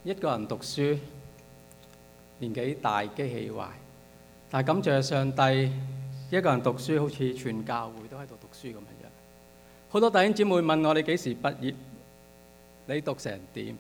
一個人讀書，年紀大機器壞，但係感謝上帝，一個人讀書好似全教會都喺度讀書咁樣。好多弟兄姊妹問我：你幾時畢業？你讀成點？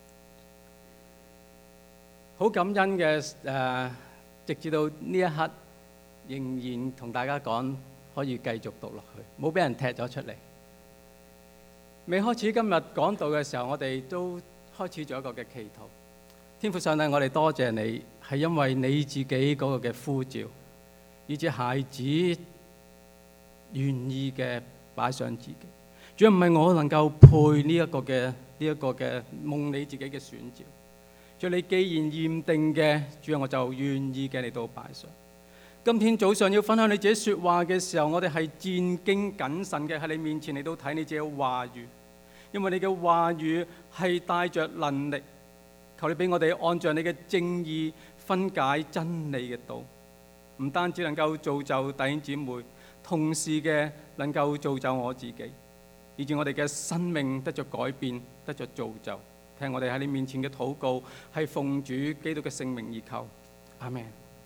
好感恩嘅直至到呢一刻，仍然同大家講可以繼續讀落去，冇俾人踢咗出嚟。未開始今日講道嘅時候，我哋都開始咗一個嘅祈禱。天父上帝，我哋多謝你，係因為你自己嗰個嘅呼召，以致孩子願意嘅擺上自己。主要唔係我能夠配呢一個嘅蒙你自己嘅選召。主，你既然驗定嘅，主，我就願意嘅嚟到擺上。今天早上要分享你自己說話嘅時候，我哋係戰兢謹慎嘅喺你面前嚟到睇你自己嘅話語，因為你嘅話語係帶着能力。求你俾我哋按照你嘅正義分解真理嘅道，唔單止能夠造就弟兄姊妹，同時嘅能夠造就我自己，以致我哋嘅生命得着改變，得着造就。聽我哋喺你面前嘅禱告，係奉主基督嘅聖名而求，阿們。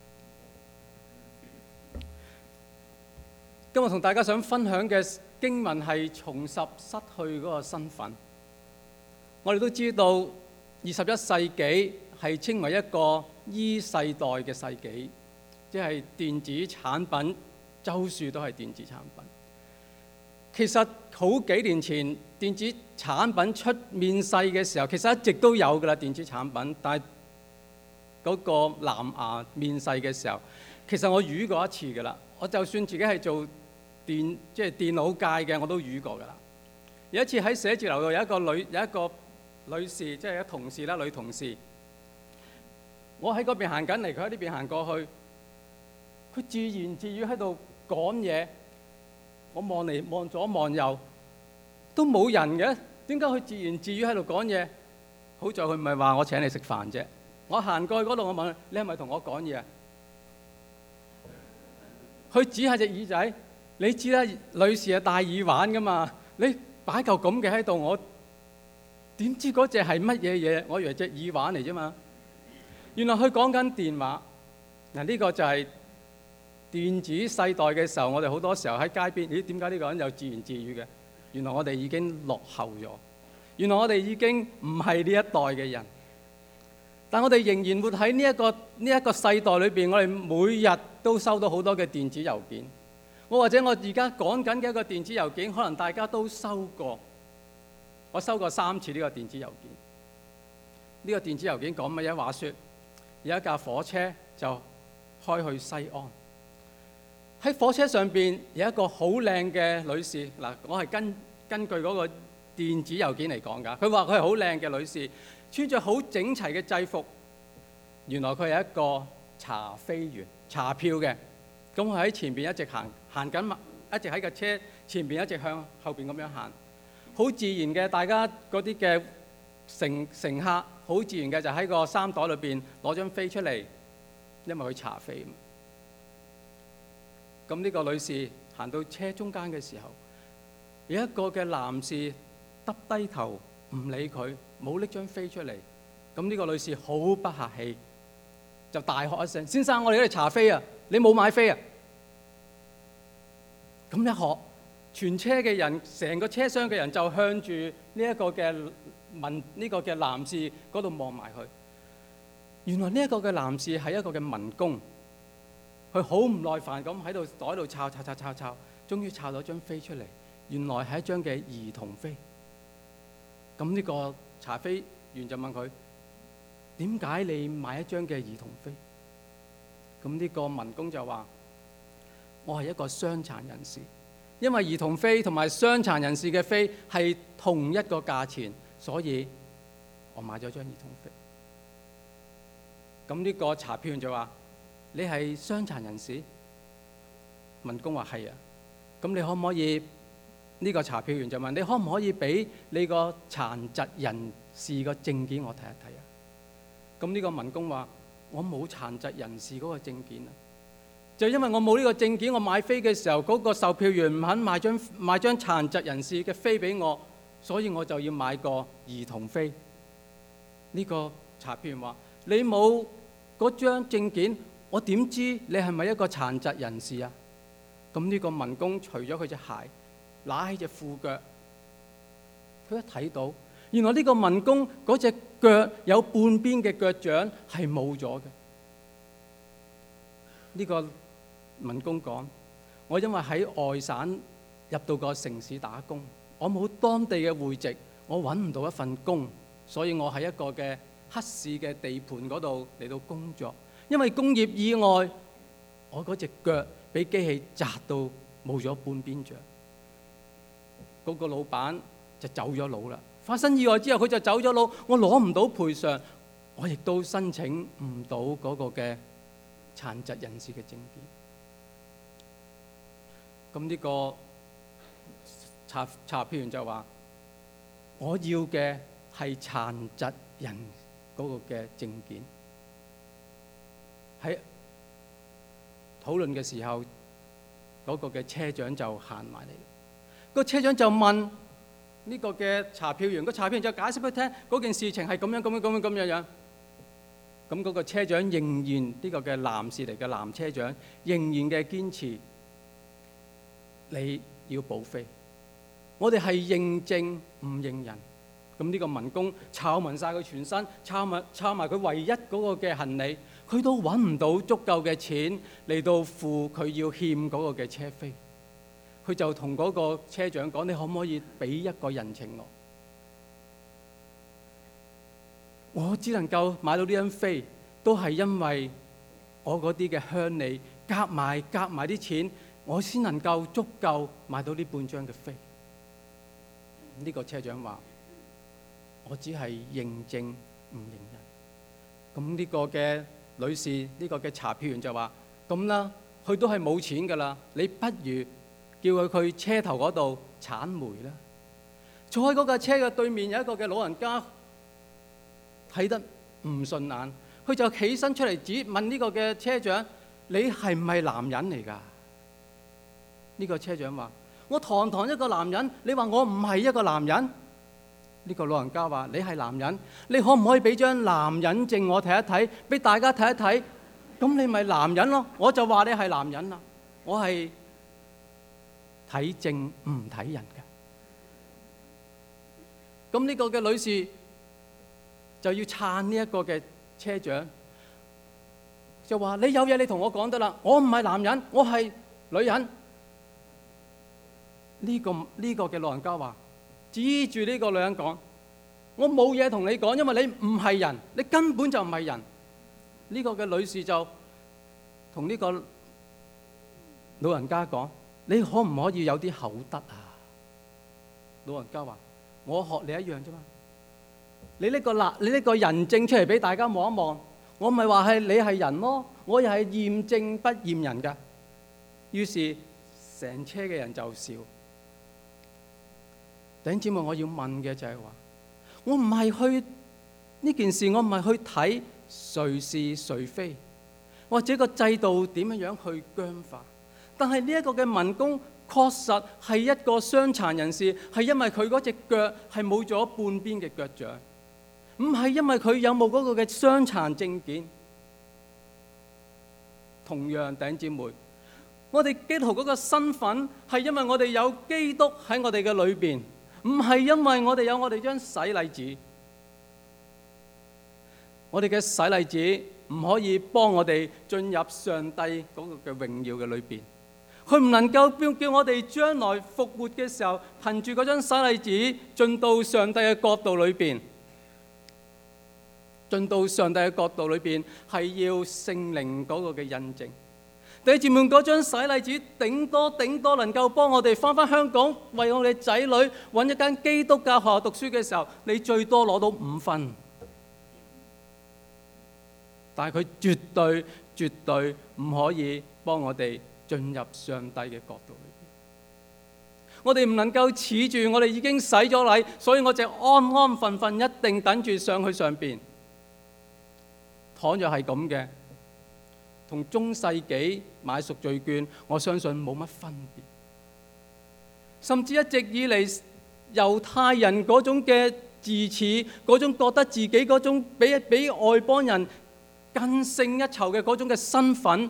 今日同大家想分享嘅經文係重拾失去嗰個身份。我哋都知道21世紀係稱為一個E世代嘅世紀，即係電子產品周處都係電子產品。其實好幾年前電子產品出面世嘅時候，其實一直都有㗎啦，電子產品。但係嗰個藍牙面世嘅時候，其實我遇過一次㗎啦。我就算自己係做電腦界嘅，我都遇過㗎啦。有一次喺寫字樓度有一個女士，即係一同事啦，女同事。我喺嗰邊行緊嚟，佢喺呢邊行過去，佢自言自語喺度講嘢。我望嚟望左望右，都冇人嘅，點解佢自言自語喺度講嘢？好在佢唔係話我請你食飯啫。我行過去嗰度，我問佢：你係咪同我講嘢啊？佢指下隻耳仔，你知啦，女士係戴耳環噶嘛？你擺嚿咁嘅喺度，我點知嗰隻係乜嘢嘢？我以為隻耳環嚟啫嘛。原來佢講緊電話。嗱，呢個就係電子世代嘅時候，我哋好多時候喺街邊，咦？點解呢個人有自言自語嘅？原來我哋已經落後咗，原來我哋已經唔係呢一代嘅人。但我哋仍然活喺呢一個世代裏邊，我哋每日都收到好多嘅電子郵件。我而家講緊嘅一個電子郵件，可能大家都收過。我收過3次呢個電子郵件。呢個電子郵件講乜嘢？話說有一架火車就開去西安。喺火車上邊有一個好靚嘅女士。嗱，我係根據嗰個電子郵件嚟講㗎。佢話佢係好靚嘅女士，穿着好整齊嘅制服。原來佢係一個查飛員，查票嘅。咁佢喺前邊一直行緊，一直喺架車前邊一直向後邊咁樣行。好自然嘅，大家嗰啲嘅乘客好自然嘅就喺個衫袋裏邊攞張飛出嚟，因為佢查飛。咁呢個女士行到車中間嘅時候，有一個嘅男士耷低頭唔理佢，冇拎張飛出嚟。咁呢個女士好不客氣，就大喝一聲：先生，我哋喺度查飛啊！你冇買飛啊！咁一喝，全車嘅人，成個車廂嘅人就向住呢一個嘅男士嗰度望埋去。原來呢一個嘅男士係一個嘅民工。佢好唔耐煩咁喺度袋度抄，終於抄到張飛出嚟。原來係一張嘅兒童飛。咁呢個查飛員就問佢：點解你買一張嘅兒童飛？咁呢個民工就話：我係一個傷殘人士，因為兒童飛同埋傷殘人士嘅飛係同一個價錢，所以我買咗張兒童飛。咁呢個查票員就話：你係傷殘人士？民工話：係啊。咁你可唔可以？呢個查票員就問：你可唔可以俾你個殘疾人士個證件我睇一睇啊？咁呢個民工話：我冇殘疾人士嗰個證件啊。就因為我冇呢個證件，我買飛嘅時候嗰個售票員唔肯買張殘疾人士嘅飛俾我，所以我就要買個兒童飛。呢個查票員話：你冇嗰張證件，我點知你係咪一個殘疾人士啊？咁呢個民工除咗佢隻鞋，揦起隻褲腳，佢一睇到，原來呢個民工嗰隻腳有半邊嘅腳掌係冇咗嘅。呢個民工講：我因為喺外省入到個城市打工，我冇當地嘅戶籍，我揾唔到一份工，所以我喺一個嘅黑市嘅地盤嗰度嚟到工作。因為工業意外，我嗰隻腳俾機器砸到冇咗半邊掌。嗰個老闆就走咗佬啦。發生意外之後，佢就走咗佬，我攞唔到賠償，我亦都申請唔到嗰個嘅殘疾人士嘅證件。咁呢個查票員就話：我要嘅係殘疾人嗰個嘅證件。喺討論嘅時候，嗰個嘅車長就行埋嚟。個車長就問呢個嘅查票員，個查票員就解釋俾佢聽嗰件事情係咁樣樣。咁嗰個車長仍然，呢個嘅男士嚟嘅男車長仍然嘅堅持，你要補飛。我哋係認證唔認人。咁呢個民工抄勻晒佢全身，抄埋佢唯一嗰個嘅行李，佢都揾唔到足夠嘅錢嚟到付佢要欠嗰個嘅車飛。佢就同嗰個車長講：你可唔可以俾一個人情我？我只能夠買到呢張飛，都係因為我嗰啲嘅鄉里夾埋啲錢，我先能夠足夠買到呢半張嘅飛。呢個車長話：我只係認證唔認人。咁呢個嘅女士，呢個嘅查票員就話：咁啦，佢都係冇錢㗎啦，你不如叫佢去車頭嗰度剷煤啦。坐喺嗰架車嘅對面有一個嘅老人家，睇得唔順眼，佢就起身出嚟問呢個嘅車長：你係唔係男人嚟㗎？呢個車長話：我堂堂一個男人，你話我唔係一個男人？呢個老人家話：你係男人，你可唔可以俾張男人證我睇一睇，俾大家睇一睇？咁你咪男人咯。我就話你係男人啦，我係睇證唔睇人嘅。咁呢個嘅女士就要撐呢一個嘅車長，就話：你有嘢你同我講得啦，我唔係男人，我係女人。呢個嘅老人家話，指住呢個女人講：我冇嘢同你講，因為你唔係人，你根本就唔係人。呢個嘅女士就同呢個老人家講：你可唔可以有啲口德啊？老人家話：我學你一樣啫嘛。你呢個人證出嚟俾大家望一望，我咪話係你係人咯，我又係驗證不驗人㗎。於是成車嘅人就笑。弟兄姊妹，我要問嘅就係話：我唔係去呢件事，我唔係去睇誰是誰非，或者個制度點樣去僵化。但係呢一個嘅民工確實係一個傷殘人士，係因為佢嗰隻腳係冇咗半邊嘅腳掌，唔係因為佢有冇嗰個嘅傷殘證件。同樣，弟兄姊妹，我哋基督徒嗰個身份係因為我哋有基督喺我哋嘅裏邊，唔係因為我哋有我哋張洗禮紙。我哋嘅洗禮紙唔可以幫我哋進入上帝嗰個嘅榮耀嘅裏邊，佢唔能夠叫我哋將來復活嘅時候，憑住嗰張洗禮紙進到上帝嘅國度裏邊。進到上帝嘅國度裏邊係要聖靈嗰個嘅印證。弟兄姊妹，嗰張洗禮紙頂多能夠幫我哋翻香港，為我哋仔女揾一間基督教學校讀書嘅時候，你最多攞到5分。但係佢絕對唔可以幫我哋進入上帝嘅國度裏邊。我哋唔能夠恃住我哋已經洗咗禮，所以我就安安分分一定等住上去上邊。倘若係咁嘅，同中世紀買贖罪券，我相信冇乜分別。甚至一直以嚟猶太人嗰種嘅自恃，嗰種覺得自己嗰種比外邦人更勝一籌嘅嗰種嘅身份，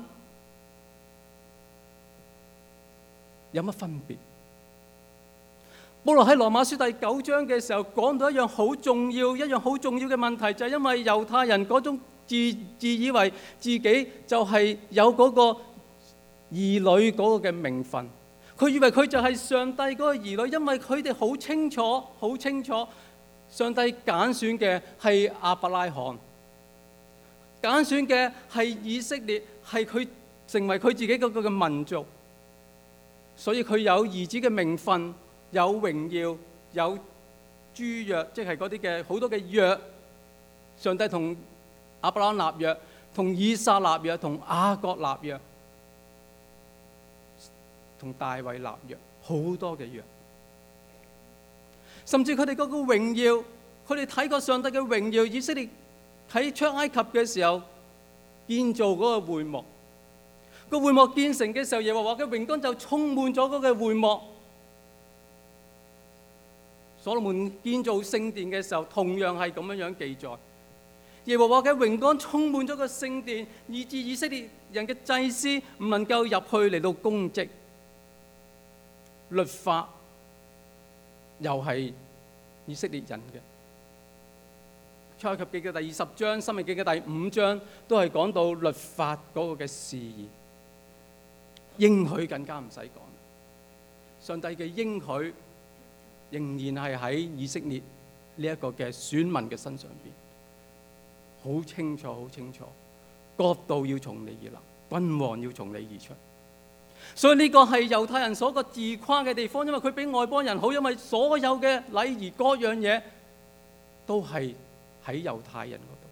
有乜分別？保羅喺羅馬書第9章嘅時候講到一樣好重要嘅問題，就係因為猶太人嗰種自以為自己就係有嗰個兒女嗰個嘅名分，佢以為佢就係上帝嗰個兒女，因為佢哋好清楚上帝揀選嘅係亞伯拉罕，揀選嘅係以色列，係佢成為佢自己嗰個嘅民族，所以佢有兒子嘅名分，有榮耀，有諸約，即係嗰啲嘅好多嘅約。上帝同亞伯拉罕立約，同以撒立約，同雅各立約，同大衛立約，好多嘅約。甚至佢哋嗰個榮耀，佢哋睇過上帝嘅榮耀。以色列喺出埃及嘅時候建造嗰個會幕，個會幕建成嘅時候，耶和華嘅榮光就充滿咗嗰個會幕。所羅門建造聖殿嘅時候，同樣係咁樣記載。耶和華嘅榮光充滿咗個聖殿，以致以色列人嘅祭司唔能夠入去嚟到供職。律法又係以色列人嘅。出埃及記嘅第20章、申命記嘅第5章都係講到律法嗰個嘅事宜。應許更加唔使講，上帝嘅應許仍然係喺以色列呢一個嘅選民嘅身上邊，好清楚，國度要從你而立，君王要從你而出。所以呢個係猶太人所個自誇嘅地方，因為佢比外邦人好，因為所有嘅禮儀各樣嘢都係喺猶太人嗰度。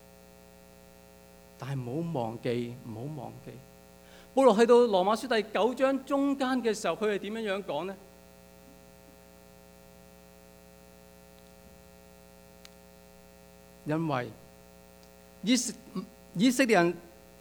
但係唔好忘記，保羅去到羅馬書第9章中間嘅時候，佢係點樣講呢？因為以色列人，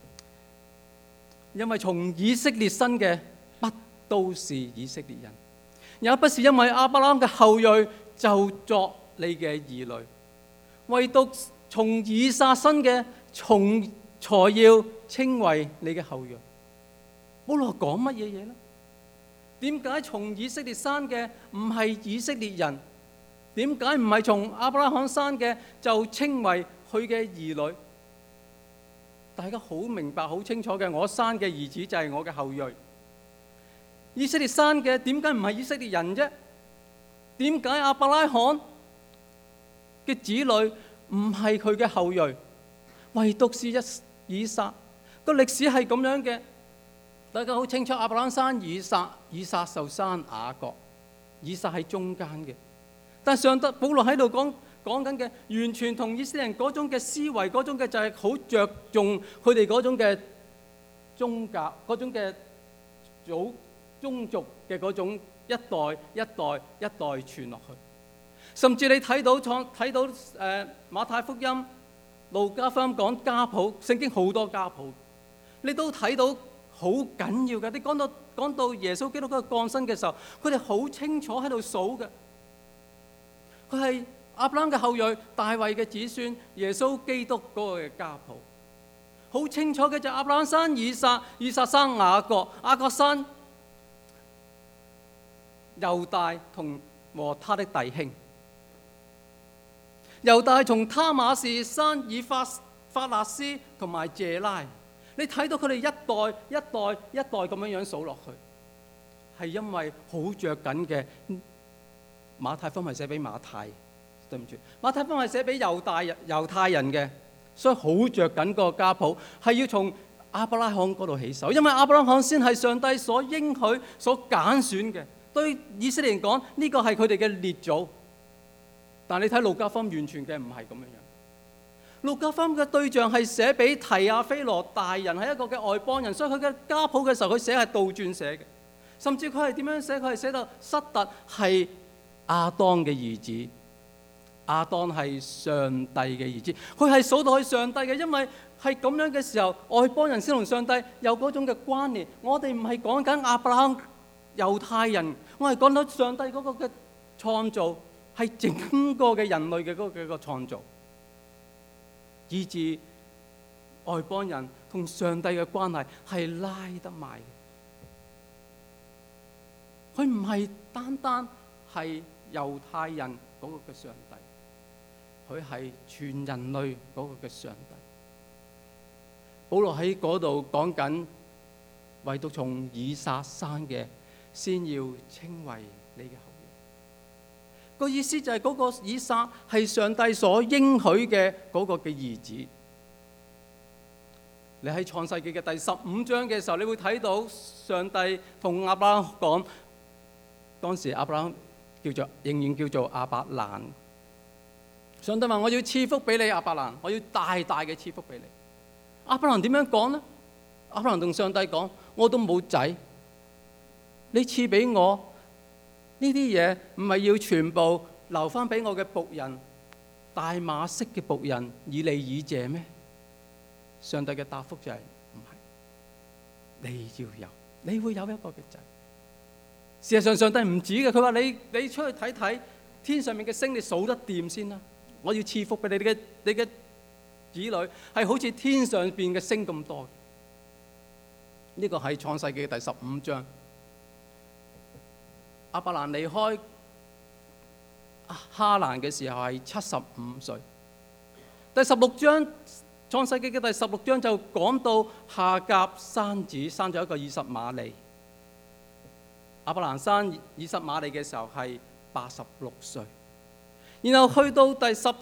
因為從以色列生嘅不都是以色列人，也不是因為亞伯拉罕嘅後裔就作你嘅兒女，唯獨從以撒生嘅才要稱為你嘅後裔。保羅講乜嘢嘢呢？點解從以色列生嘅唔係以色列人？點解唔係從亞伯拉罕生嘅就稱為佢嘅兒女？大家好明白、好清楚嘅，我生嘅兒子就係我嘅後裔。以色列生嘅點解唔係以色列人啫？點解亞伯拉罕嘅子女唔係佢嘅後裔，唯獨是以撒？個歷史係咁樣嘅，大家好清楚。亞伯拉罕生以撒，以撒就生雅各，以撒喺中間嘅。但係保羅喺度講緊嘅，完全同以色列人嗰種嘅思維，嗰種嘅就係好着重佢哋嗰種嘅宗教，嗰種嘅宗族嘅嗰種一代傳落去。甚至你睇到馬太福音、路加福音講家譜，聖經好多家譜，你都睇到好緊要嘅。你講到耶穌基督嗰個降生嘅時候，佢哋好清楚喺度數嘅。佢係亞伯拉罕嘅後裔，大衛嘅子孫，耶穌基督嗰個嘅家譜，好清楚嘅就係亞伯拉罕生以撒，以撒生雅各，雅各生猶大和他的弟兄，猶大從他瑪士生以法勒斯同埋謝拉。你睇到佢哋一代咁樣數落去，係因為好着緊嘅。馬太福音係寫俾馬太，對唔住，馬太福音係寫俾猶太人嘅，所以好着緊個家譜，係要從亞伯拉罕嗰度起手，因為亞伯拉罕先係上帝所應許、所揀選嘅。對以色列人講，呢個係佢哋嘅列祖。但你睇路加福音完全嘅唔係咁樣。路加福音嘅對象係寫俾提亞非羅大人，係一個嘅外邦人，所以佢嘅家譜嘅時候，佢寫係倒轉寫嘅。甚至佢係點樣寫？佢係寫到塞特係亞當嘅兒子，亞當係上帝嘅兒子，佢係數到係上帝嘅，因為係咁樣嘅時候，外邦人先同上帝有嗰種嘅關聯。我哋唔係講緊亞伯拉罕猶太人，我係講到上帝嗰個嘅創造， 係整個嘅人類嘅嗰個創造，以致外邦人同上帝嘅關係係拉得埋嘅。佢唔係單單係猶太人嗰個嘅上帝，佢係全人類嗰個嘅上帝。保羅喺嗰度講緊，唯獨從以撒生嘅，先要稱為你嘅後裔。個意思就係嗰個以撒係上帝所應許嘅嗰個嘅兒子。你喺創世記嘅第15章嘅時候，你會睇到上帝同亞伯蘭講，當時亞伯蘭仍然叫做亞伯蘭。上帝話：我要賜福俾你，亞伯蘭，我要大大嘅賜福俾你。亞伯蘭點樣講呢？亞伯蘭同上帝講：我都冇仔，你賜俾我呢啲嘢，唔係要全部留翻俾我嘅僕人，大馬色嘅僕人以利以謝咩？上帝嘅答覆就係唔係，你要有，你會有一個嘅仔。事實上，上帝唔止嘅，佢話你出去睇睇天上面嘅星，你數得掂先啦。我要賜福俾你，你嘅子女係好似天上邊嘅星咁多。呢個係創世記嘅第15章。亞伯蘭離開哈蘭嘅時候係75歲。第16章創世記嘅第16章就講到夏甲生子，生咗一個以實瑪利。亞伯蘭生以實瑪利嘅時候係86歲。然後去到第17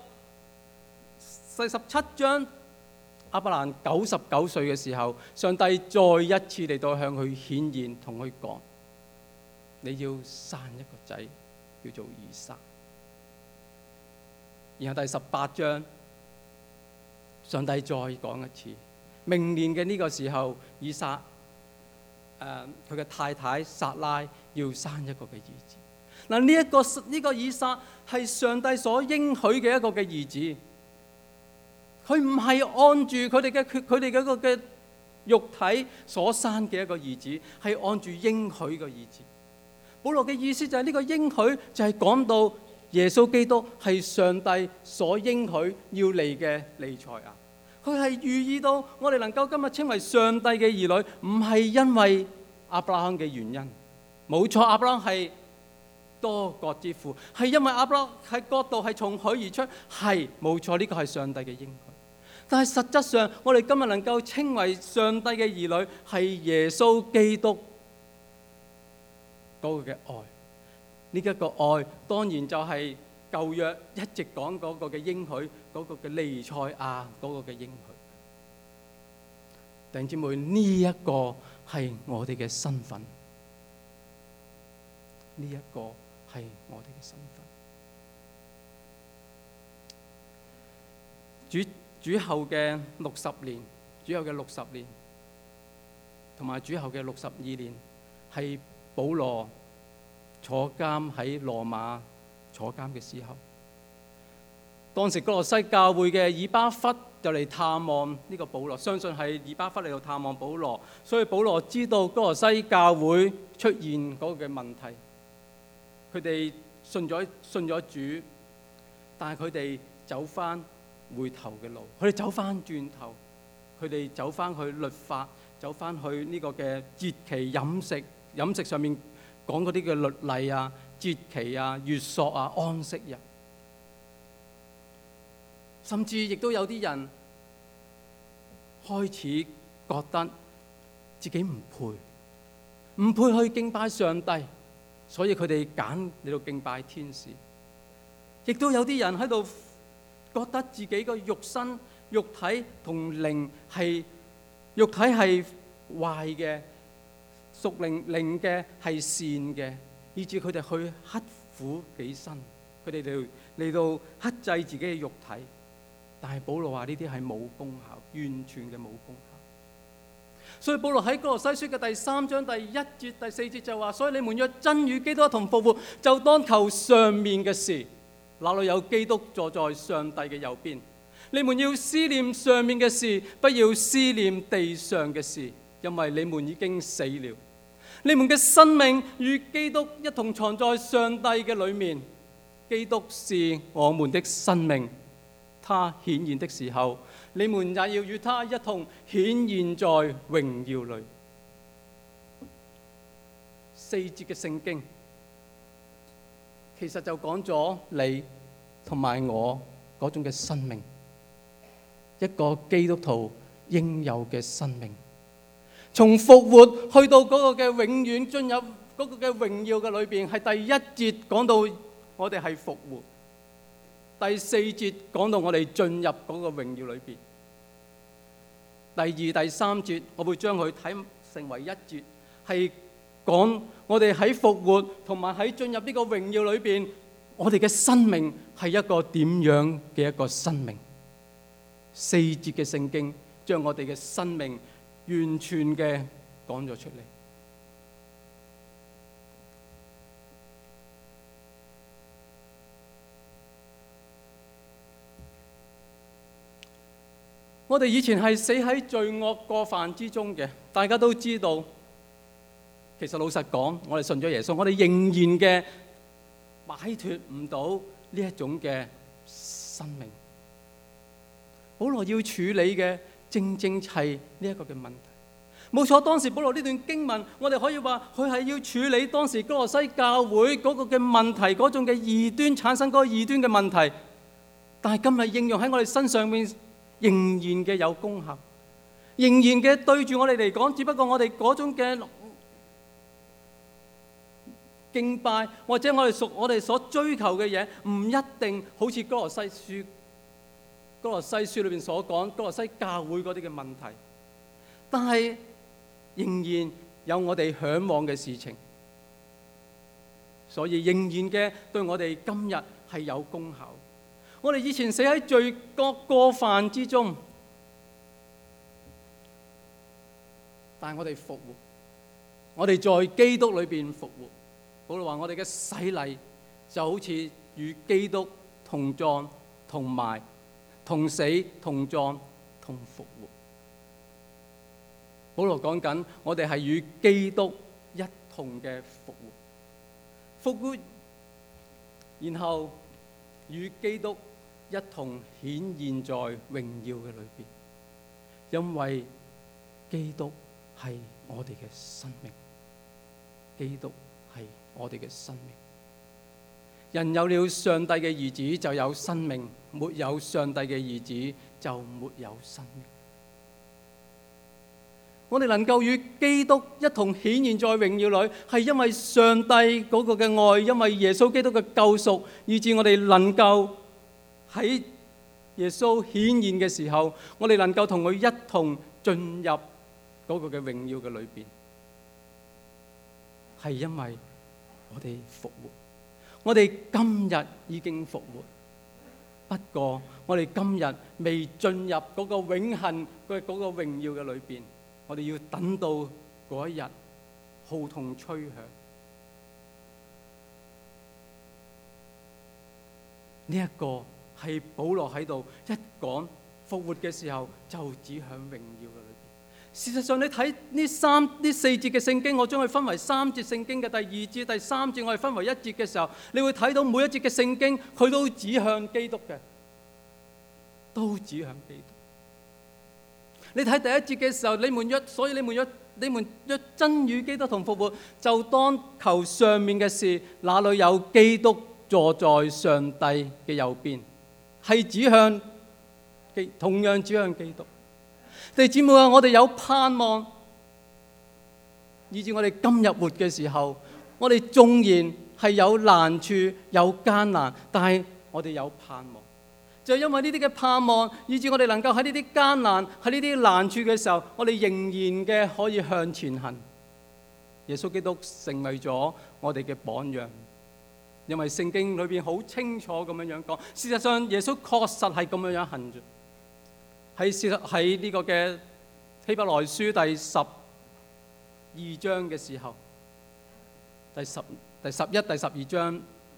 章，亞伯蘭99歲嘅時候，上帝再一次嚟到向佢顯現，同佢講：你要生一個仔，叫做以撒。然後第18章，上帝再講一次，明年嘅呢個時候，以撒佢嘅太太撒拉要生一個嘅兒子。嗱，呢個以撒係上帝所應許嘅一個嘅兒子，佢唔係按住佢哋嘅一個嘅肉體所生嘅一個兒子，係按住應許嘅兒子。保羅嘅意思就係呢個應許就係講到耶穌基督係上帝所應許要嚟嘅彌賽亞。佢係寓意到我哋能夠今日稱為上帝嘅兒女，唔係因為亞伯拉罕嘅原因。冇錯，亞伯拉罕係多國之父，係因為亞伯拉罕喺國度係從佢而出，係冇錯，呢個係上帝嘅應許。但係實質上，我哋今日能夠稱為上帝嘅兒女，係耶穌基督嗰個嘅愛。呢一個愛當然就係舊約一直講嗰個嘅應許，嗰個嘅彌賽亞嗰個嘅應許。弟兄姊妹，呢一個係我哋嘅身份，呢一個係我哋嘅身份。主後嘅60年，主後嘅60年，同埋主後嘅62年，係保羅坐監喺羅馬坐監嘅時候。當時哥羅西教會嘅以巴弗就嚟探望呢個保羅，相信係以巴弗嚟到探望保羅，所以保羅知道哥羅西教會出現嗰個嘅問題，佢哋信咗主，但係佢哋走翻回頭嘅路，佢哋走翻轉頭，佢哋走翻去律法，走翻去呢個嘅節期飲食上面講嗰啲嘅律例啊、節期啊、月朔啊、安息日，甚至亦都有啲人開始覺得自己唔配去敬拜上帝，所以佢哋揀嚟到敬拜天使。亦都有啲人喺度覺得自己個肉體同靈係肉體係壞嘅，屬靈嘅係善嘅，以致佢哋去刻苦己身，佢哋嚟到克制自己嘅肉體。但係保羅話呢啲係冇功效，完全嘅冇功效。所以保羅喺哥羅西書嘅第3章第1節第4節就話：所以你們若真與基督一同復活，就當求上面嘅事。那裏有基督坐在上帝嘅右邊。你們要思念上面嘅事，不要思念地上嘅事，因為你們已經死了。你們嘅生命與基督一同藏在上帝嘅裏面。 基督是我們的生命，他顯現的時候，你們也要與他一同顯現在榮耀裏。4節嘅聖經其實就講咗你同埋我嗰種嘅生命，一個基督徒應有嘅生命，從復活去到嗰個嘅永遠進入嗰個嘅榮耀嘅裏邊。係第1節講到我哋係復活，第4節講到我哋進入嗰個榮耀裏邊。第2、第3節我會將佢睇成為一節，係講我哋喺復活同埋喺進入呢個榮耀裏邊，我哋嘅生命係一個點樣嘅一個生命。4節嘅聖經將我哋嘅生命完全嘅講咗出嚟。我哋以前係死喺罪惡過犯之中嘅，大家都知道。其實老實講，我哋信咗耶穌，我哋仍然嘅擺脫唔到呢一種嘅生命。保羅要處理嘅正係呢一個嘅問題。冇錯，當時保羅呢段經文，我哋可以話佢係要處理當時哥羅西教會嗰個嘅問題，嗰種嘅異端產生嗰個異端嘅問題。但係今日應用喺我哋身上面，仍然嘅有功效，仍然嘅對住我哋嚟講，只不過我哋嗰種嘅敬拜或者我哋所追求嘅嘢，唔一定好似哥羅西書裏邊所講哥羅西教會嗰啲嘅問題，但係仍然有我哋嚮往嘅事情，所以仍然嘅對我哋今日係有功效。我哋以前死喺罪惡過犯之中，但係我哋復活，我哋在基督裏邊復活。保羅話我哋嘅洗禮就好似與基督同葬、同埋、同死、同葬、同復活。保羅講緊我哋係與基督一同嘅復活，然後與基督一同顯現在榮耀嘅裏邊，因為基督係我哋嘅生命，基督係我哋嘅生命。人有了上帝嘅兒子就有生命，沒有上帝嘅兒子就沒有生命。我哋能夠與基督一同顯現在榮耀裏，係因為上帝嗰個嘅愛，因為耶穌基督嘅救贖，以致我哋能夠喺耶穌顯現嘅時候，我哋能夠同佢一同進入嗰個嘅榮耀嘅裏邊，係因為我哋復活。我哋今日已經復活，不過我哋今日未進入嗰個永恆嘅嗰個榮耀嘅裏邊，我哋要等到嗰一日號筒吹響。呢一個係保羅喺度一講復活嘅時候，就指向榮耀嘅裏邊。事實上，你睇呢四節嘅聖經，我將佢分為3節聖經嘅第2節、第3節，我哋分為1節嘅時候，你會睇到每一節嘅聖經，佢都指向基督嘅，都指向基督。你睇第1節嘅時候，所以你們若真與基督同復活，就當求上面嘅事，那裏有基督坐在上帝嘅右邊，係指向同樣指向基督。弟兄姊妹啊，我哋有盼望，以至我哋今日活嘅時候，我哋縱然係有難處、有艱難，但係我哋有盼望。就因為呢啲嘅盼望，以至我哋能夠喺呢啲艱難、喺呢啲難處嘅時候，我哋仍然嘅可以向前行。耶穌基督成為咗我哋嘅榜樣，因為聖經裏邊好清楚咁樣講，事實上耶穌確實係咁樣行住。喺呢個嘅希伯來書第12章嘅時候，第11、第12章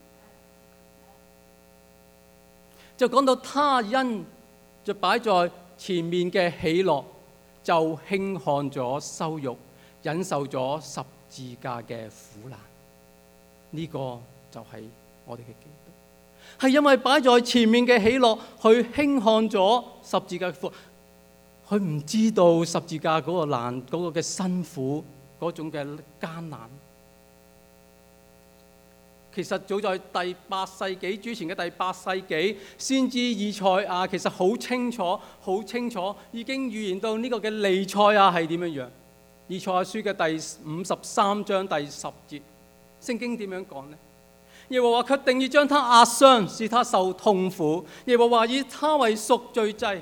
就講到他因就擺在前面嘅喜樂，就輕看咗羞辱，忍受咗十字架嘅苦難。呢個就係我哋嘅基督。 係因為擺在前面嘅喜樂，佢輕看咗十字架嘅苦，佢唔知道十字架嗰個難，嗰個嘅辛苦，嗰種嘅艱難。其實早在第8世紀，主前嘅第8世紀，先知以賽亞其實好清楚已經預言到呢個嘅彌賽亞係點樣樣。以賽亞書嘅第53章第10節，聖經點樣講呢？耶和華卻定意將他壓傷，使他受痛苦。耶和華以他為贖罪祭，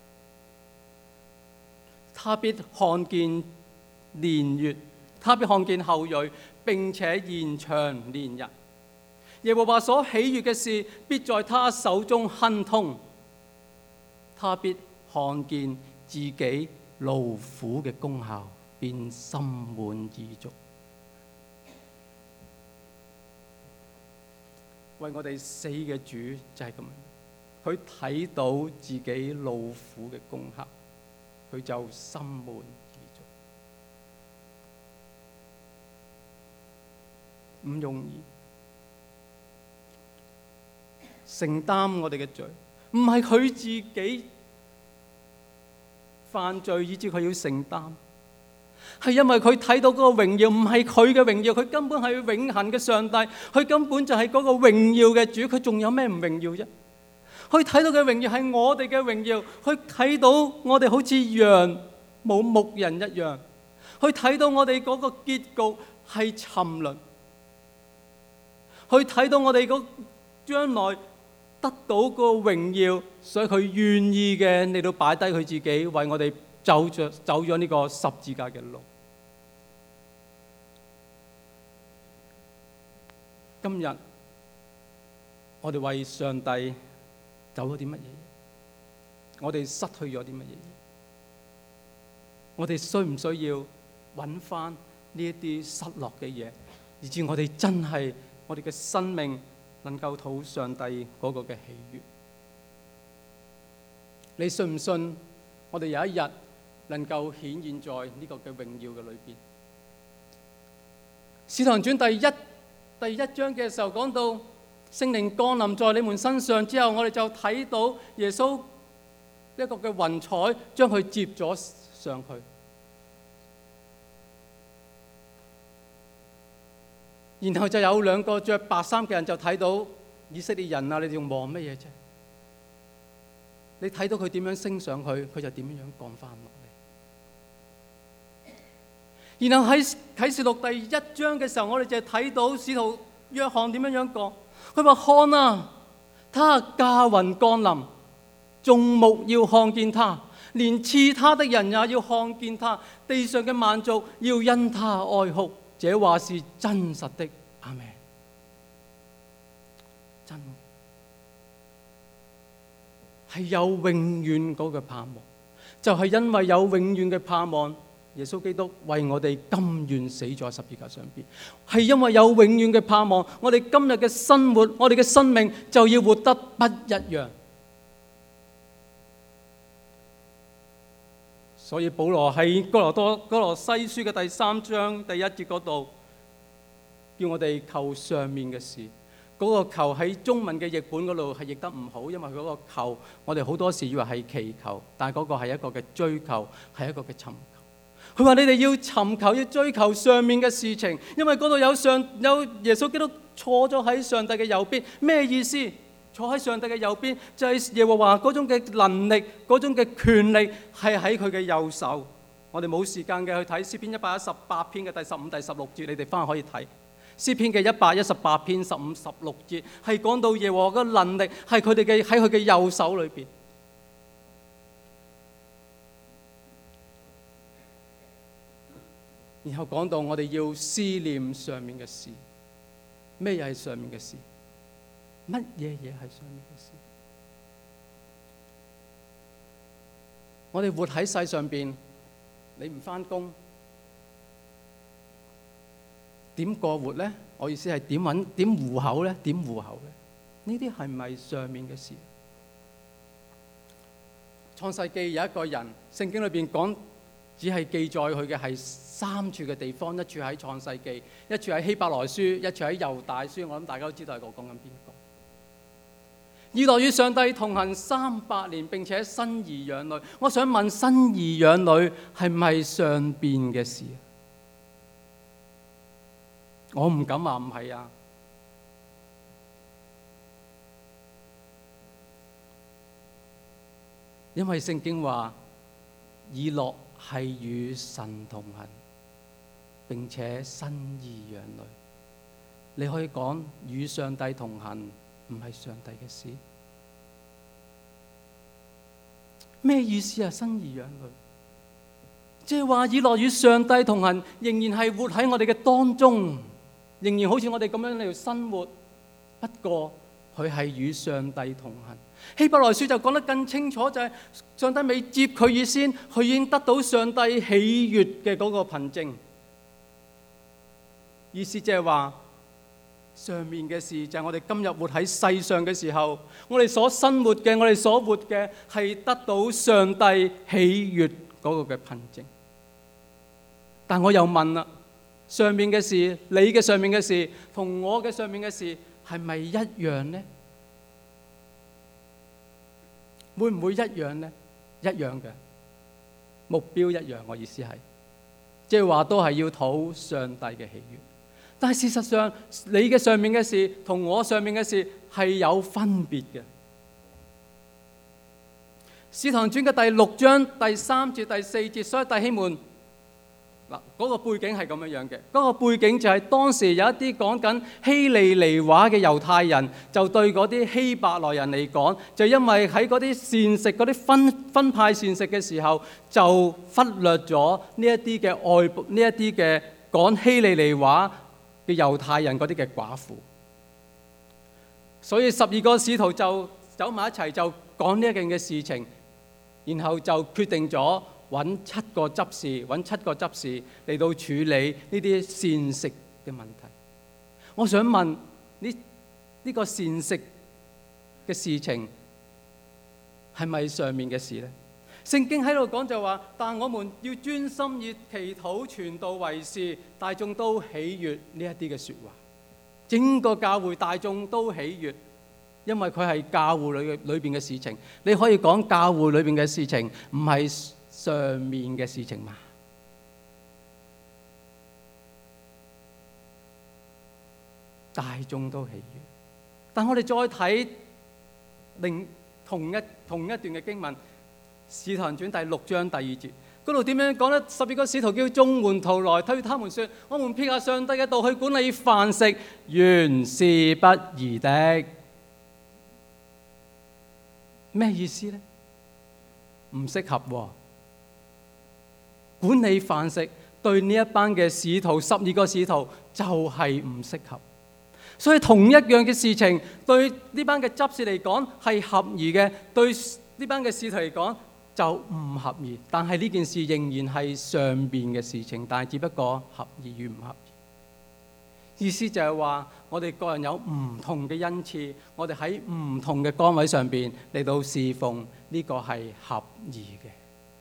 他必看見年月，他必看見後裔，並且延長年日。耶和華所喜悅嘅事，必在他手中亨通。他必看見自己勞苦嘅功效，便心滿意足。為我哋死嘅主就係咁樣，佢睇到自己勞苦嘅功效，佢就心滿意足。唔容易承擔我哋嘅罪，唔係佢自己犯罪以致佢要承擔，係因為佢睇到嗰個榮耀唔係佢嘅榮耀，佢根本係永恆嘅上帝，佢根本就係嗰個榮耀嘅主，佢仲有咩唔榮耀啫？佢睇到嘅榮耀係我哋嘅榮耀，佢睇到我哋好似羊冇牧人一樣，佢睇到我哋嗰個結局係沉淪，佢睇到我哋嗰將來得到個榮耀，所以佢願意嘅嚟到擺低佢自己，為我哋走咗呢個十字架嘅路。今日我哋為上帝走咗啲乜嘢？我哋失去咗啲乜嘢？我哋需唔需要揾翻呢一啲失落嘅嘢，以致我哋真係我哋嘅生命能夠討上帝嗰個嘅喜悅？你信唔信我哋有一日能夠顯現在呢個嘅榮耀嘅裏邊？使徒行傳第一章嘅時候講到聖靈降臨在你們身上之後，我哋就睇到耶穌一個嘅雲彩將佢接咗上去，然後就有兩個着白衫嘅人就睇到以色列人啊，你哋仲望乜嘢啫？你睇到佢點樣升上去，佢就點樣降翻落嚟。然後喺啟示錄第1章嘅時候，我哋就睇到使徒約翰點樣講。佢話：看啊，他駕雲降臨，眾目要看見他，連刺他的人也要看見他，地上嘅萬族要因他哀哭。這話是真實的。阿們。真係有永遠嗰個盼望，就係因為有永遠嘅盼望，耶穌基督為我哋甘願死在十字架上邊，係因為有永遠嘅盼望，我哋今日嘅生活，我哋嘅生命就要活得不一樣。所以保羅喺哥羅西書嘅第3章第1節嗰度，叫我哋求上面嘅事。嗰個求喺中文嘅譯本嗰度係譯得唔好，因為佢嗰個求，我哋好多時以為係祈求，但係嗰個係一個嘅追求，係一個嘅尋求。佢話你哋要尋求，要追求上面嘅事情，因為嗰度有耶穌基督坐咗喺上帝嘅右邊。咩意思？坐喺上帝嘅右邊，就係耶和華嗰種嘅能力，嗰種嘅權力係喺佢嘅右手。我哋冇時間嘅去睇詩篇118篇嘅第15、第16節，你哋翻去可以睇。詩篇嘅118篇15、16節係講到耶和華嘅能力係佢哋嘅喺佢嘅右手裏邊。然後講到我哋要思念上面嘅事。咩嘢係上面嘅事？乜嘢嘢係上面嘅事？我哋活喺世上邊，你唔返工，點過活呢？我意思係點糊口呢？點糊口呢？呢啲係咪上面嘅事？創世記有一個人，聖經裏邊講，只係記載佢嘅係3處嘅地方，一處喺創世記，一處喺希伯來書，一處喺猶大書。我諗大家都知道係我講緊邊個。 以諾與上帝同行300年，並且生兒養女。我想問，生兒養女係唔係上邊嘅事？我唔敢話唔係啊。因為聖經話以諾係與神同行，並且生兒養女。你可以講與上帝同行唔係上帝嘅事？咩意思啊？生兒養女，即係話以諾與上帝同行，仍然係活喺我哋嘅當中，仍然好似我哋咁樣嚟生活。不過佢係與上帝同行。希伯來書就講得更清楚，就係上帝未接佢以先，佢已經得到上帝喜悅嘅嗰個憑證。意思即係話，上面嘅事就係我哋今日活喺世上嘅時候，我哋所生活嘅，我哋所活嘅係得到上帝喜悅嗰個嘅憑證。但我又問啦，上面嘅事，你嘅上面嘅事，同我嘅上面嘅事係咪一樣呢？會唔會一樣呢？一樣嘅目標一樣，我意思係，即係話都係要討上帝嘅喜悅。但係事實上，你嘅上面嘅事同我上面嘅事係有分別嘅。使徒行傳嘅第6章第3節第4節，所以弟兄們，嗱，嗰個背景係咁樣嘅。嗰個背景就係當時有一啲講緊希利尼話嘅猶太人，就對嗰啲希伯來人嚟講，就因為喺嗰啲膳食嗰啲分派膳食嘅時候，就忽略咗呢一啲嘅外部呢一啲嘅講希利尼話嘅猶太人嗰啲嘅寡婦。所以12個使徒就走埋一齊，就講呢一件嘅事情，然後就決定咗揾7個執事嚟到處理呢啲膳食嘅問題。我想問呢個膳食嘅事情係咪上面嘅事呢？聖經喺度講就話，但我們要專心以祈禱傳道為事，大眾都喜悅呢一啲嘅說話。整個教會大眾都喜悅，因為佢係教會裏邊嘅事情。你可以講教會裏邊嘅事情唔係上面嘅事情嘛？大眾都喜悅。但我哋再睇同一段嘅經文，《使徒行傳》第6章第2節，嗰度點樣講呢？12個使徒叫眾門徒來，對他們說：我們撇下上帝嘅道去管理飯食，原是不義的。咩意思呢？唔適合喎。管理飯食對呢一班嘅使徒，12個使徒就係唔適合。所以同一樣嘅事情，對呢班嘅執事嚟講係合宜嘅，對呢班嘅使徒嚟講就唔合宜。但係呢件事仍然係上邊嘅事情，但係只不過合宜與唔合宜。意思就係話，我哋個人有唔同嘅恩賜，我哋喺唔同嘅崗位上邊嚟到侍奉，呢個係合宜嘅。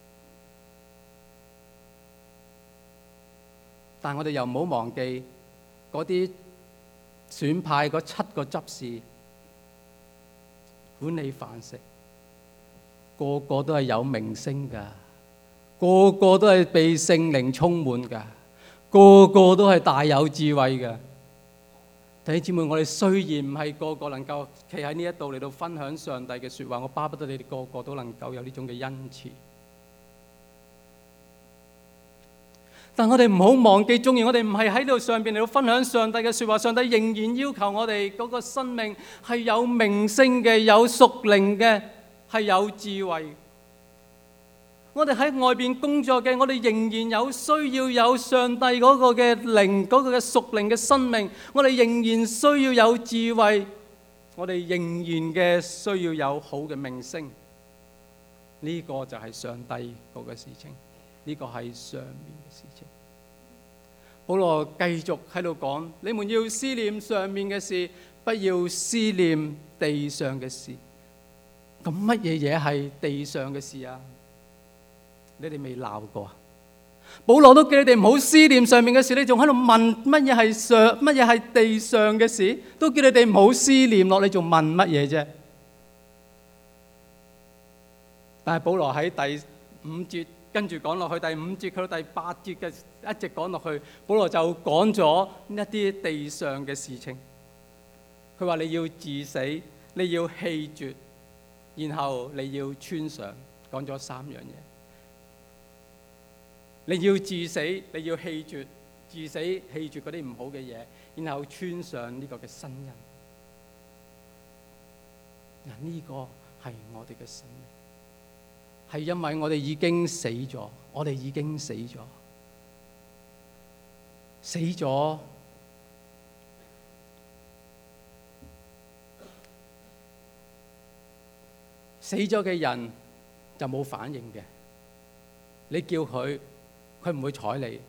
但我哋又唔好忘記嗰啲選派嗰7個執事管理飯食，個個都係有名聲㗎，個個都係被聖靈充滿㗎，個個都係大有智慧㗎。弟兄姊妹，我哋雖然唔係個個能夠企喺呢一度嚟到分享上帝嘅說話，我巴不得你哋個個都能夠有呢種嘅恩賜。但我哋唔好忘記，縱然我哋唔係喺度上邊嚟到分享上帝嘅說話，上帝仍然要求我哋嗰個生命係有名聲嘅，有屬靈嘅，係有智慧。我哋喺外邊工作嘅，我哋仍然有需要有上帝嗰個嘅靈，嗰個嘅屬靈嘅生命。我哋仍然需要有智慧，我哋仍然嘅需要有好嘅名聲。呢個就係上帝嗰個事情。呢個係上面嘅事情。保羅繼續喺度講：你們要思念上面嘅事，不要思念地上嘅事。咁乜嘢嘢係地上嘅事啊？你哋未鬧過啊？保羅都叫你哋唔好思念上面嘅事，你仲喺度問乜嘢係地上嘅事？都叫你哋唔好思念落，你仲問乜嘢啫？ 但係保羅喺第5節跟住講落去，第5節去到第8節嘅一直講落去，保羅就講咗一啲地上嘅事情。佢話你要治死，你要棄絕，然後你要穿上，講咗3樣嘢。你要治死，你要棄絕，治死棄絕嗰啲唔好嘅嘢，然後穿上呢個嘅新人。嗱，呢個係我哋嘅生命，係因為我哋已經死咗，我哋已經死咗，死咗。死咗嘅人就冇反應嘅，你叫佢，佢唔會睬你。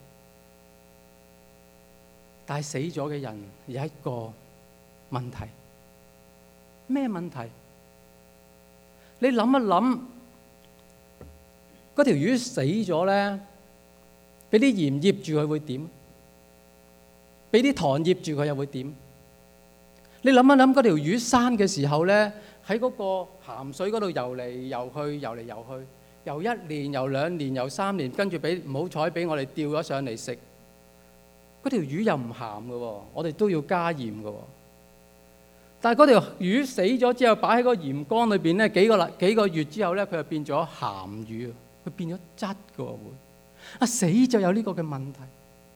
但係死咗嘅人有一個問題，咩問題？你諗一諗，嗰條魚死咗咧，俾啲鹽醃住佢會點？俾啲糖醃住佢又會點？你諗一諗，嗰條魚生嘅時候咧，喺嗰個鹹水嗰度游嚟游去，游嚟游去，游1年、游2年、游3年，跟住俾唔好彩俾我哋釣咗上嚟食。嗰條魚又唔鹹嘅喎，我哋都要加鹽嘅喎。但係嗰條魚死咗之後，擺喺個鹽缸裏邊咧，幾個月之後咧，佢就變咗鹹魚，佢變咗質嘅喎會。死就有呢個嘅問題。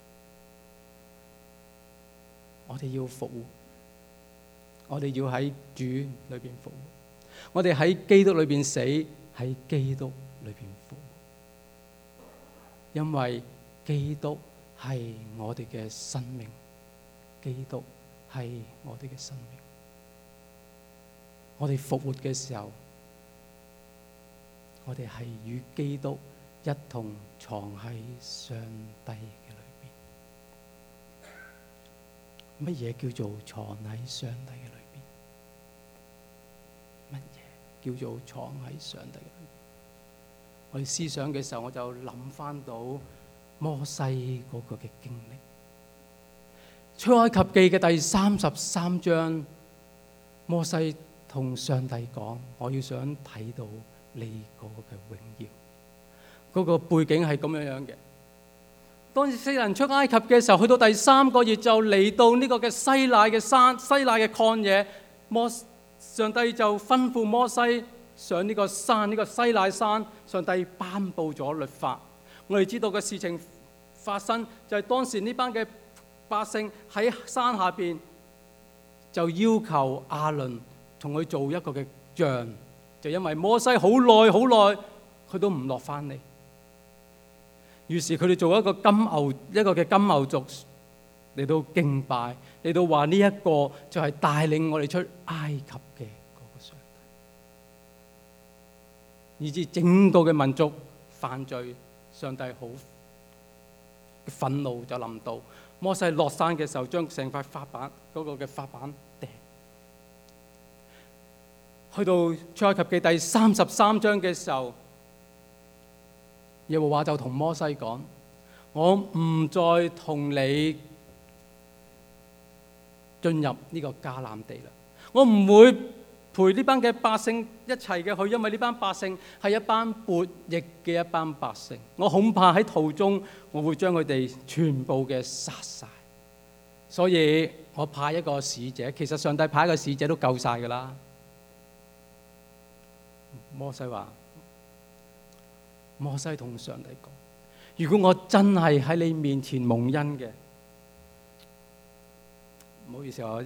我哋要復活，我哋要喺主裏邊復活，我哋喺基督裏邊死，喺基督裏邊復活，因為基督係我哋嘅生命，基督係我哋嘅生命。我哋復活嘅時候，我哋係與基督一同藏喺上帝嘅裏邊。乜嘢叫做藏喺上帝嘅裏邊？乜嘢叫做藏喺上帝嘅裏邊？我哋思想嘅時候，我就諗翻到摩西嗰個嘅經歷。出埃及記嘅第33章，摩西同上帝講：我要想睇到你嗰個嘅榮耀。嗰個背景係咁樣嘅。當以色列人出埃及嘅時候，去到第3個月就嚟到呢個嘅西奈嘅山、西奈嘅曠野。上帝就吩咐摩西上呢個山，呢個西奈山。上帝頒布咗律法。我哋知道嘅事情發生就係當時呢班嘅百姓喺山下邊就要求亞倫同佢做一個嘅像，就因為摩西好耐佢都唔落翻嚟，於是佢哋做一個嘅金牛族嚟到敬拜，嚟到話呢一個就係帶領我哋出埃及嘅嗰個上帝，以致整個嘅民族犯罪，上帝好憤怒就臨到。摩西落山嘅時候，將成塊法板嗰個嘅法板掟。去到出埃及記第33章嘅時候，耶和華就同摩西講：我唔再同你進入呢個迦南地啦，我唔會陪呢班嘅百姓一齊嘅去，因為呢班百姓係一班悖逆嘅一班百姓，我恐怕喺途中我會將佢哋全部嘅殺晒，所以我派一個使者。其實上帝派一個使者都夠晒噶啦。摩西同上帝講：如果我真係喺你面前蒙恩嘅，唔好意思，我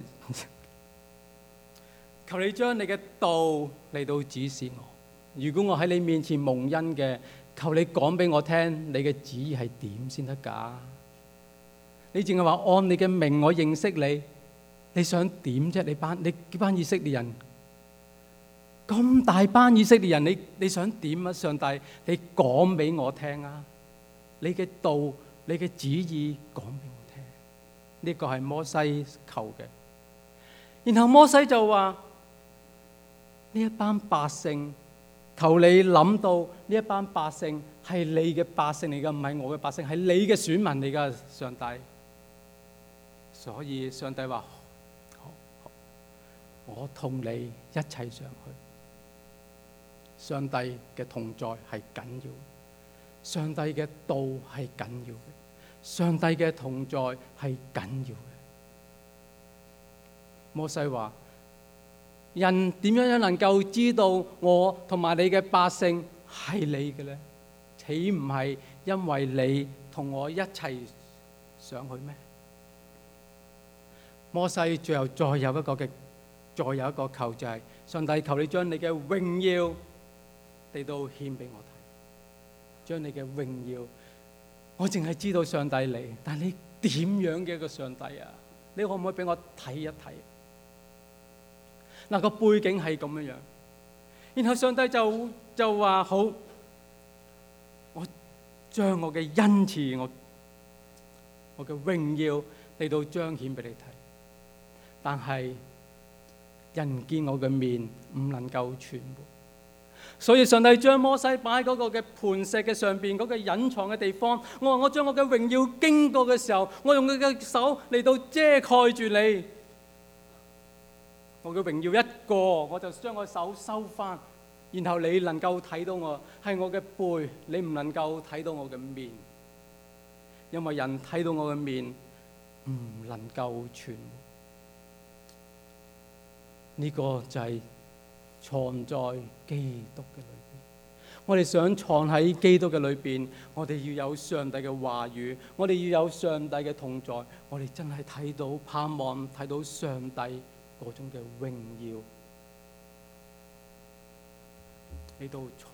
求你將你嘅道嚟到指示我。如果我喺你面前蒙恩嘅，求你講俾我聽，你嘅旨意係點先得㗎？你淨係話按你嘅名我認識你，你想點啫？你班以色列人，咁大班以色列人，你想點啊？上帝，你講俾我聽啊！你嘅道，你嘅旨意講俾我聽。呢個係摩西求嘅。然後摩西就話：呢一班百姓，求你諗到呢一班百姓係你嘅百姓嚟㗎，唔係我嘅百姓，係你嘅選民嚟㗎，上帝。所以上帝話：好，我同你一齊上去。 上帝嘅同在係緊要，上帝嘅道係緊要嘅，上帝嘅同在係緊要嘅。摩西話：人點樣能夠知道我同埋你嘅百姓係你嘅呢？豈唔係因為你同我一齊上去咩？摩西最後再有一個求，就係上帝，求你將你嘅榮耀嚟到獻俾我睇，將你嘅榮耀，我淨係知道上帝你，但係你點樣嘅一個上帝啊？你可唔可以俾我睇一睇？嗱，個背景係咁樣樣，然後上帝就話好，我將我嘅恩慈，我嘅榮耀嚟到彰顯俾你睇，但係人見我嘅面唔能夠存活，所以上帝將摩西擺喺嗰個嘅磐石嘅上邊，嗰個隱藏嘅地方。我話我將我嘅榮耀經過嘅時候，我用佢嘅手嚟到遮蓋住你。我嘅榮耀一過，我就將我手收翻，然後你能夠睇到我係我嘅背，你唔能夠睇到我嘅面，因為人睇到我嘅面唔能夠存活。呢個就係藏在基督嘅裏邊。我哋想藏喺基督嘅裏邊，我哋要有上帝嘅話語，我哋要有上帝嘅同在，我哋真係睇到盼望，睇到上帝嗰種嘅榮耀嚟到藏。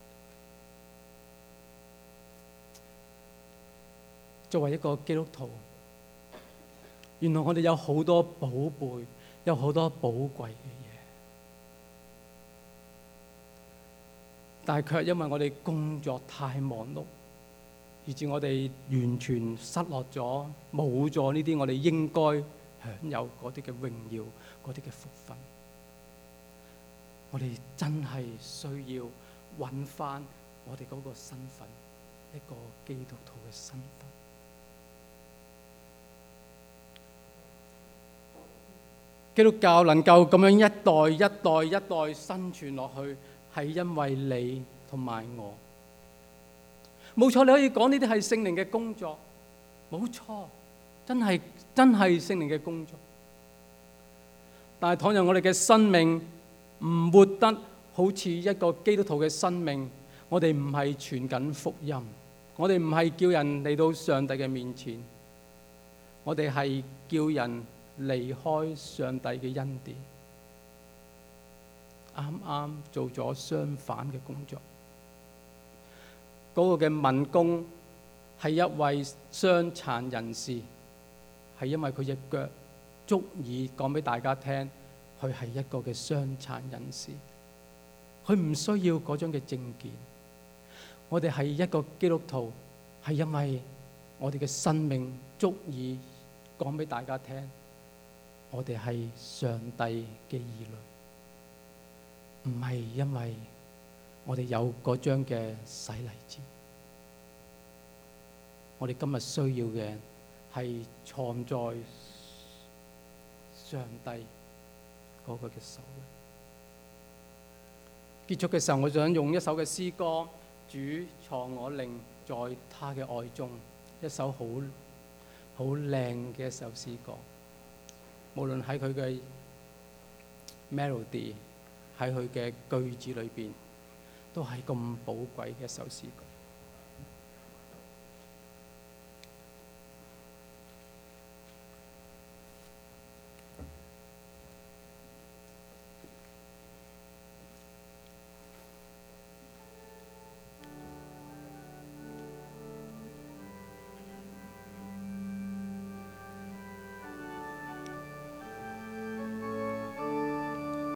作為一個基督徒，原來我哋有好多寶貝，有好多寶貴嘅嘢，但係卻因為我哋工作太忙碌，以致我哋完全失落咗，冇咗呢啲我哋應該享有嗰啲嘅榮耀，嗰啲嘅福分。我哋真係需要揾翻我哋嗰個身份，一個基督徒嘅身份。基督教能夠咁樣一代生存落去，係因為你同埋我。冇錯，你可以講呢啲係聖靈嘅工作，冇錯，真係聖靈嘅工作。但係倘若我哋嘅生命唔活得好似一個基督徒嘅生命，我哋唔係傳緊福音，我哋唔係叫人嚟到上帝嘅面前，我哋係叫人離開上帝嘅恩典，啱啱做咗相反嘅工作。嗰個嘅民工係一位傷殘人士，係因為佢隻腳足以講俾大家聽，佢係一個嘅傷殘人士，佢唔需要嗰種嘅證件。我哋係一個基督徒，係因為我哋嘅生命足以講俾大家聽，我哋係上帝嘅兒女，唔係因為我哋有嗰張嘅洗禮紙。我哋今日需要嘅係藏在上帝嗰個嘅手裏。結束嘅時候，我想用一首嘅詩歌，主藏我靈在他嘅愛中，一首好靚嘅一首詩歌。無論喺佢嘅 melody，喺佢嘅句子裏邊，都係咁寶貴嘅一首詩歌。